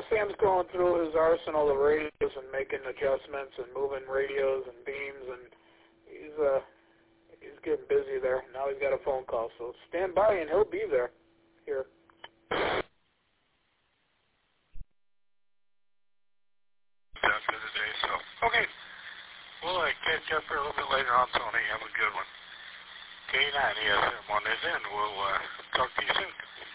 Sam's going through his arsenal of radios and making adjustments and moving radios and beams, and he's getting busy there. Now he's got a phone call, so stand by and he'll be there. Here. That's good today, so okay. We'll catch up here a little bit later on, Tony. Have a good one. K9 ESM1 is in. We'll talk to you soon.